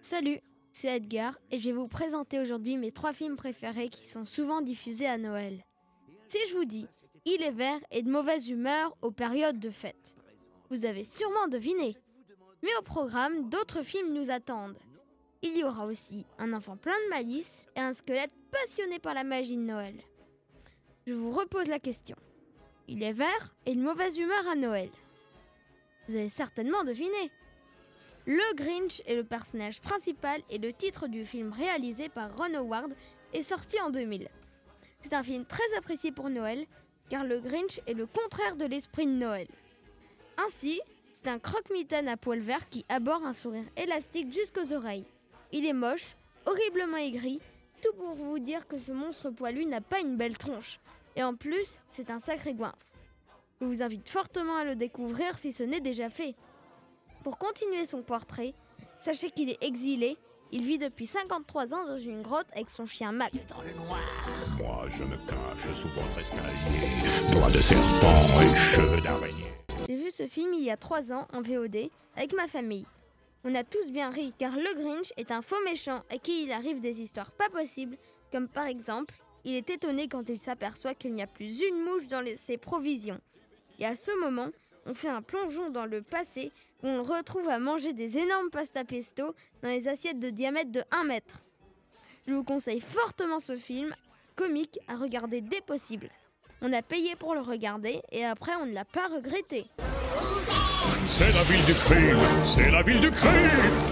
Salut, c'est Edgar et je vais vous présenter aujourd'hui mes 3 films préférés qui sont souvent diffusés à Noël. Si je vous dis « Il est vert et de mauvaise humeur aux périodes de fête », vous avez sûrement deviné. Mais au programme, d'autres films nous attendent. Il y aura aussi un enfant plein de malice et un squelette passionné par la magie de Noël. Je vous repose la question. Il est vert et de mauvaise humeur à Noël. Vous avez certainement deviné. Le Grinch est le personnage principal et le titre du film réalisé par Ron Howard est sorti en 2000. C'est un film très apprécié pour Noël car le Grinch est le contraire de l'esprit de Noël. Ainsi, c'est un croque-mitaine à poils verts qui arbore un sourire élastique jusqu'aux oreilles. Il est moche, horriblement aigri, tout pour vous dire que ce monstre poilu n'a pas une belle tronche. Et en plus, c'est un sacré goinfre. Je vous invite fortement à le découvrir si ce n'est déjà fait. Pour continuer son portrait, sachez qu'il est exilé. Il vit depuis 53 ans dans une grotte avec son chien Mac. Dans le noir. Moi, je me cache sous votre escalier, doigts de serpent et cheveux d'araignée. J'ai vu ce film il y a 3 ans en VOD avec ma famille. On a tous bien ri car le Grinch est un faux méchant à qui il arrive des histoires pas possibles, comme par exemple, il est étonné quand il s'aperçoit qu'il n'y a plus une mouche dans ses provisions. Et à ce moment, on fait un plongeon dans le passé où on le retrouve à manger des énormes pasta pesto dans les assiettes de diamètre de 1 mètre. Je vous conseille fortement ce film comique à regarder dès possible. On a payé pour le regarder et après on ne l'a pas regretté. C'est la ville du crime, c'est la ville du crime.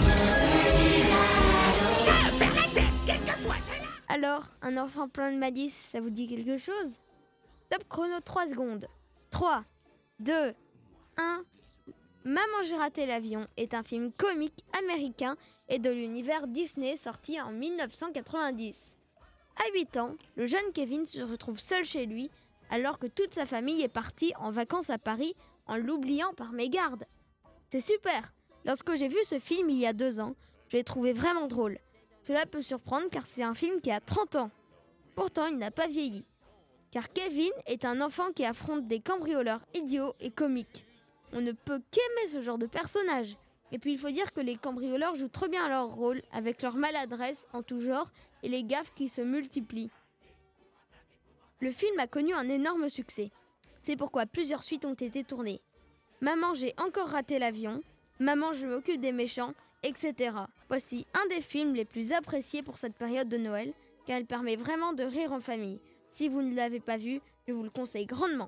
Je perds la tête quelquefois, Alors, un enfant plein de malice, ça vous dit quelque chose ? Top chrono 3 secondes. 3, 2, 1... Maman j'ai raté l'avion est un film comique américain et de l'univers Disney sorti en 1990. À 8 ans, le jeune Kevin se retrouve seul chez lui alors que toute sa famille est partie en vacances à Paris en l'oubliant par mégarde. C'est super! Lorsque j'ai vu ce film il y a 2 ans, je l'ai trouvé vraiment drôle. Cela peut surprendre car c'est un film qui a 30 ans. Pourtant, il n'a pas vieilli. Car Kevin est un enfant qui affronte des cambrioleurs idiots et comiques. On ne peut qu'aimer ce genre de personnage. Et puis il faut dire que les cambrioleurs jouent trop bien leur rôle avec leur maladresse en tout genre et les gaffes qui se multiplient. Le film a connu un énorme succès. C'est pourquoi plusieurs suites ont été tournées. Maman, j'ai encore raté l'avion. Maman, je m'occupe des méchants, etc. Voici un des films les plus appréciés pour cette période de Noël, car elle permet vraiment de rire en famille. Si vous ne l'avez pas vu, je vous le conseille grandement.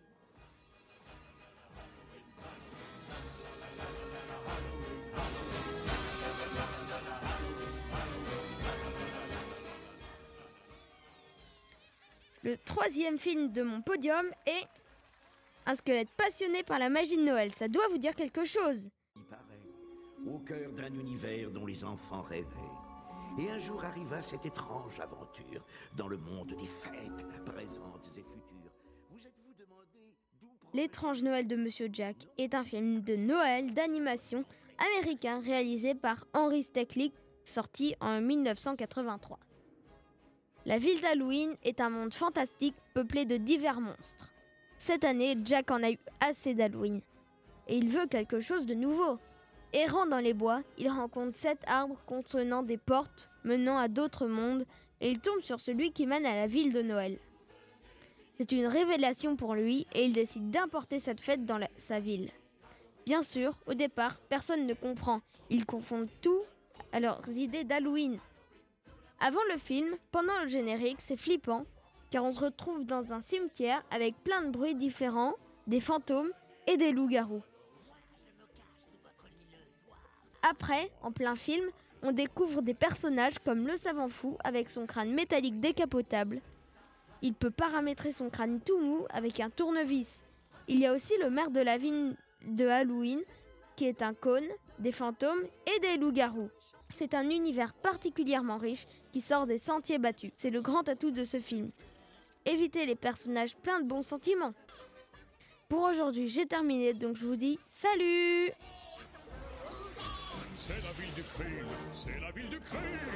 Le 3e film de mon podium est un squelette passionné par la magie de Noël. Ça doit vous dire quelque chose. Il paraît, au cœur d'un univers dont les enfants rêvaient. Et un jour arriva cette étrange aventure dans le monde des fêtes, présentes et futures. Vous êtes-vous demandé d'où L'étrange Noël de Monsieur Jack est un film de Noël d'animation américain réalisé par Henry Selick, sorti en 1983. La ville d'Halloween est un monde fantastique peuplé de divers monstres. Cette année, Jack en a eu assez d'Halloween. Et il veut quelque chose de nouveau. Errant dans les bois, il rencontre 7 arbres contenant des portes menant à d'autres mondes et il tombe sur celui qui mène à la ville de Noël. C'est une révélation pour lui et il décide d'importer cette fête dans sa ville. Bien sûr, au départ, personne ne comprend. Ils confondent tout à leurs idées d'Halloween. Avant le film, pendant le générique, c'est flippant, car on se retrouve dans un cimetière avec plein de bruits différents, des fantômes et des loups-garous. Après, en plein film, on découvre des personnages comme le savant fou avec son crâne métallique décapotable. Il peut paramétrer son crâne tout mou avec un tournevis. Il y a aussi le maire de la ville de Halloween, qui est un cône, des fantômes et des loups-garous. C'est un univers particulièrement riche qui sort des sentiers battus. C'est le grand atout de ce film. Évitez les personnages pleins de bons sentiments. Pour aujourd'hui, j'ai terminé, donc je vous dis salut! C'est la ville du crime, c'est la ville du crime.